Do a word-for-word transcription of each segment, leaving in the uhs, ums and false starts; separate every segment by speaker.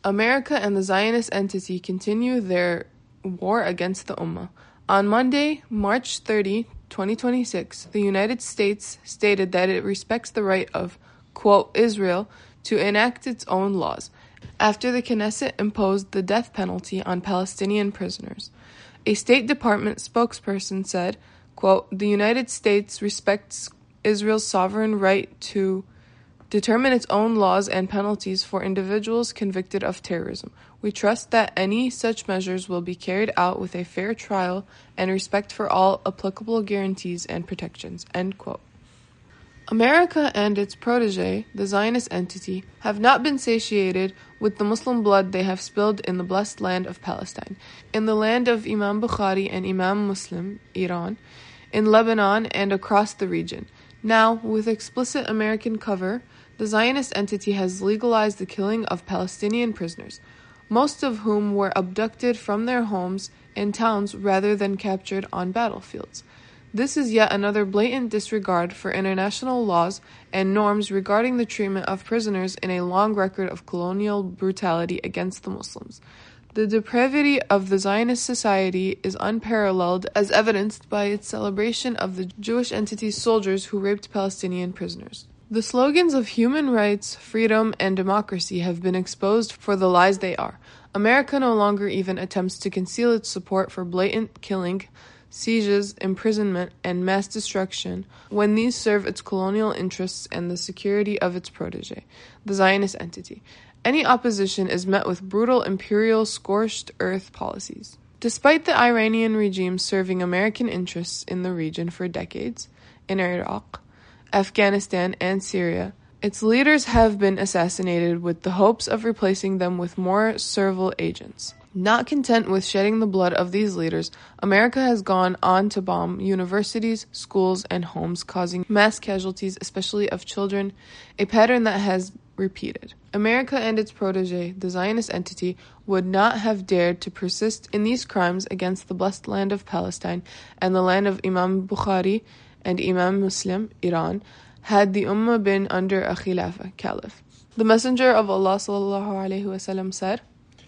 Speaker 1: America and the Zionist entity continue their war against the Ummah. On Monday, March thirtieth, twenty twenty-six, the United States stated that it respects the right of, quote, Israel to enact its own laws, after the Knesset imposed the death penalty on Palestinian prisoners. A State Department spokesperson said, quote, the United States respects Israel's sovereign right to determine its own laws and penalties for individuals convicted of terrorism. We trust that any such measures will be carried out with a fair trial and respect for all applicable guarantees and protections, end quote. America and its protege, the Zionist entity, have not been satiated with the Muslim blood they have spilled in the blessed land of Palestine, in the land of Imam Bukhari and Imam Muslim, Iran, in Lebanon and across the region. Now, with explicit American cover, the Zionist entity has legalized the killing of Palestinian prisoners, most of whom were abducted from their homes and towns rather than captured on battlefields. This is yet another blatant disregard for international laws and norms regarding the treatment of prisoners in a long record of colonial brutality against the Muslims. The depravity of the Zionist society is unparalleled, as evidenced by its celebration of the Jewish entity's soldiers who raped Palestinian prisoners. The slogans of human rights, freedom, and democracy have been exposed for the lies they are. America no longer even attempts to conceal its support for blatant killing, sieges, imprisonment, and mass destruction when these serve its colonial interests and the security of its protege, the Zionist entity. Any opposition is met with brutal imperial scorched earth policies. Despite the Iranian regime serving American interests in the region for decades, in Iraq, Afghanistan, and Syria, its leaders have been assassinated with the hopes of replacing them with more servile agents. Not content with shedding the blood of these leaders, America has gone on to bomb universities, schools, and homes, causing mass casualties, especially of children, a pattern that has repeated. America and its protege, the Zionist entity, would not have dared to persist in these crimes against the blessed land of Palestine and the land of Imam Bukhari and Imam Muslim, Iran, had the Ummah been under a Khilafah, Caliph. The Messenger of Allah sallallahu alaihi wasallam said,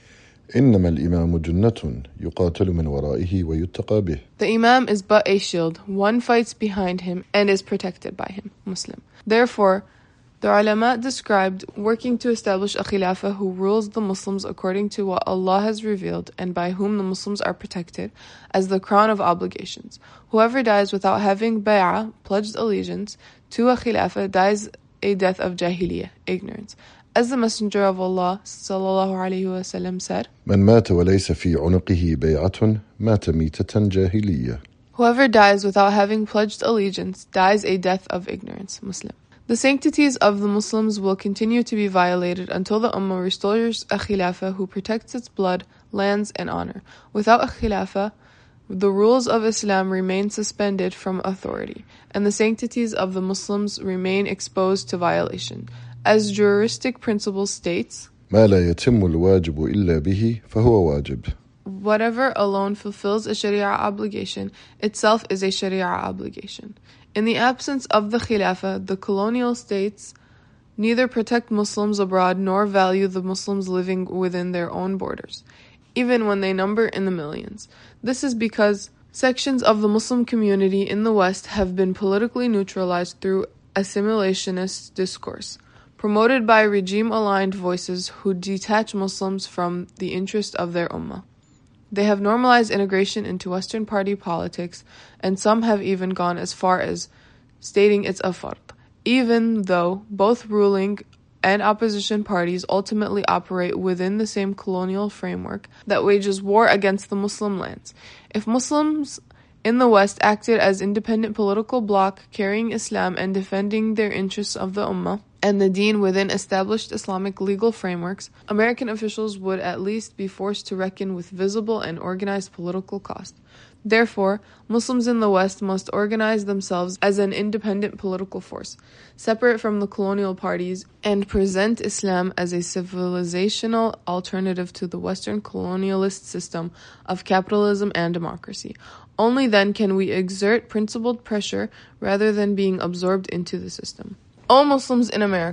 Speaker 2: إنما الإمام جنة يقاتل من ورائه ويتقى به.
Speaker 1: The Imam is but a shield, one fights behind him and is protected by him, Muslim. Therefore, the ulama described working to establish a Khilafah who rules the Muslims according to what Allah has revealed and by whom the Muslims are protected as the crown of obligations. Whoever dies without having bay'ah, pledged allegiance, to a Khilafah dies a death of jahiliyyah, ignorance. As the Messenger of Allah sallallahu alaihi wasallam said,
Speaker 2: من مات وليس في عنقه بيعة مات ميتة جاهلية.
Speaker 1: Whoever dies without having pledged allegiance dies a death of ignorance, Muslim. The sanctities of the Muslims will continue to be violated until the Ummah restores a Khilafah who protects its blood, lands, and honor. Without a Khilafah, the rules of Islam remain suspended from authority, and the sanctities of the Muslims remain exposed to violation. As juristic principle states,
Speaker 2: ما لا يتم الواجب إلا به فهو واجب.
Speaker 1: Whatever alone fulfills a Sharia obligation, itself is a Sharia obligation. In the absence of the Khilafah, the colonial states neither protect Muslims abroad nor value the Muslims living within their own borders, even when they number in the millions. This is because sections of the Muslim community in the West have been politically neutralized through assimilationist discourse, promoted by regime-aligned voices who detach Muslims from the interest of their ummah. They have normalized integration into Western party politics, and some have even gone as far as stating it's a fard, even though both ruling and opposition parties ultimately operate within the same colonial framework that wages war against the Muslim lands. If Muslims in the West acted as independent political bloc carrying Islam and defending their interests of the Ummah and the Deen within established Islamic legal frameworks, American officials would at least be forced to reckon with visible and organized political cost. Therefore, Muslims in the West must organize themselves as an independent political force, separate from the colonial parties, and present Islam as a civilizational alternative to the Western colonialist system of capitalism and democracy. Only then can we exert principled pressure rather than being absorbed into the system. O Muslims in America,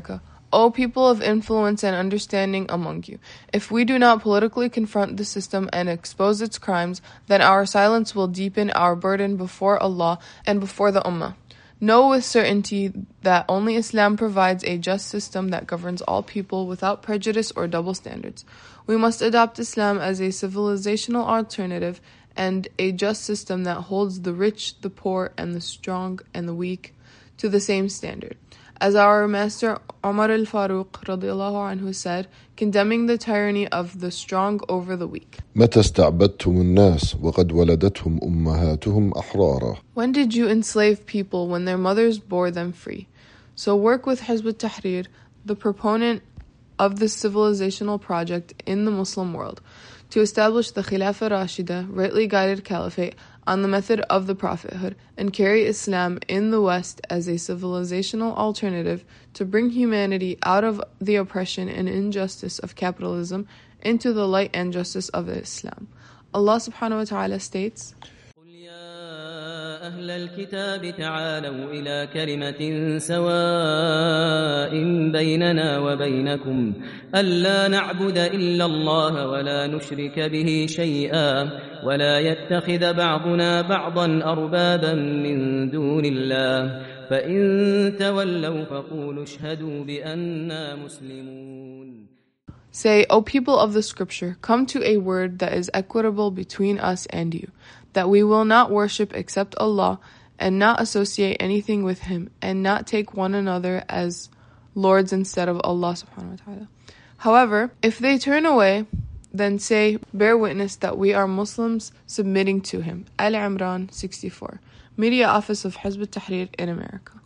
Speaker 1: O people of influence and understanding among you, if we do not politically confront the system and expose its crimes, then our silence will deepen our burden before Allah and before the Ummah. Know with certainty that only Islam provides a just system that governs all people without prejudice or double standards. We must adopt Islam as a civilizational alternative and a just system that holds the rich, the poor, and the strong and the weak to the same standard. As our master Umar al-Faruq radiallahu anhu said, condemning the tyranny of the strong over the weak.
Speaker 2: متى استعبدتم الناس وقد ولدتهم أمهاتهم أحرارا.
Speaker 1: When did you enslave people when their mothers bore them free? So work with Hizb ut-Tahrir, the proponent of this civilizational project in the Muslim world, to establish the Khilafah Rashida, rightly guided caliphate, on the method of the prophethood, and carry Islam in the West as a civilizational alternative to bring humanity out of the oppression and injustice of capitalism into the light and justice of Islam. Allah subhanahu wa ta'ala states,
Speaker 3: أهل الكتاب تعالوا إلى كلمة سواء بيننا وبينكم ألا نعبد إلا الله ولا نشرك به شيئا ولا يتخذ بعضنا بعضا أربابا من دون الله فإن تولوا فقولوا اشهدوا بأننا مسلمون.
Speaker 1: Say, O people of the scripture, come to a word that is equitable between us and you, that we will not worship except Allah, and not associate anything with Him, and not take one another as lords instead of Allah subhanahu wa ta'ala. However, if they turn away, then say, bear witness that we are Muslims submitting to Him. Al Imran sixty-four, Media Office of Hizb ut-Tahrir in America.